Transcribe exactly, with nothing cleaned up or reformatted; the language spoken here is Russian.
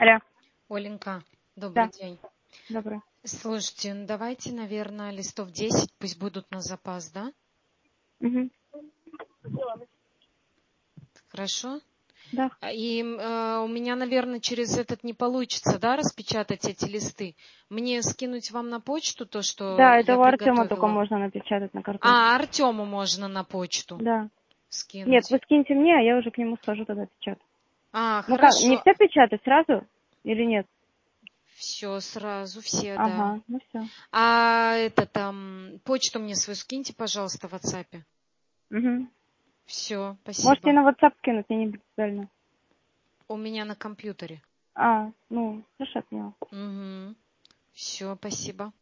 Алло. Оленька, добрый Да. день. Добрый. Слушайте, ну давайте, наверное, листов десять, пусть будут на запас, да? Угу. Хорошо? Да. И э, у меня, наверное, через этот не получится, да, распечатать эти листы. Мне скинуть вам на почту то, что Да, это я у Артема только приготовила? можно напечатать на картон. А, Артему можно на почту Да. Нет, скинуть. вы скиньте мне, а я уже к нему схожу тогда печатать. А, Ну как, не хорошо. все печатать сразу или нет? Все сразу, все, да. Ага, ну все. А это там, почту мне свою скиньте, пожалуйста, в WhatsApp. Угу. Все, Можете спасибо. на WhatsApp скинуть, мне не принципиально. У меня на компьютере. А, ну, хорошо, поняла. Угу. Все, спасибо.